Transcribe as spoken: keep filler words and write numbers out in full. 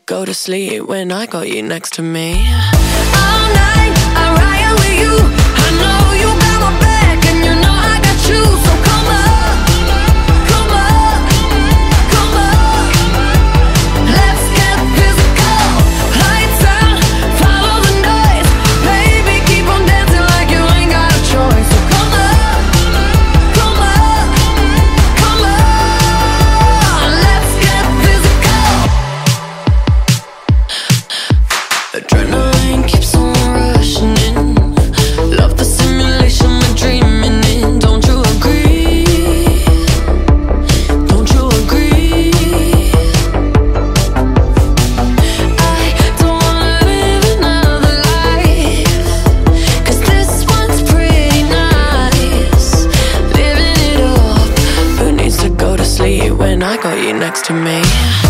go to sleep when I got you next to me. All night I ride with you. I know you got my back and you know I got you. So come up, come up, come up. Let's get physical. Lights out, follow the noise. Baby, keep on dancing like you ain't got a choice. So come up, come up, come on. Let's get physical. Adrenaline keeps on rushing in. Love the simulation we're dreaming in. Don't you agree? Don't you agree? I don't wanna live another life, 'cause this one's pretty nice. Living it up. Who needs to go to sleep when I got you next to me?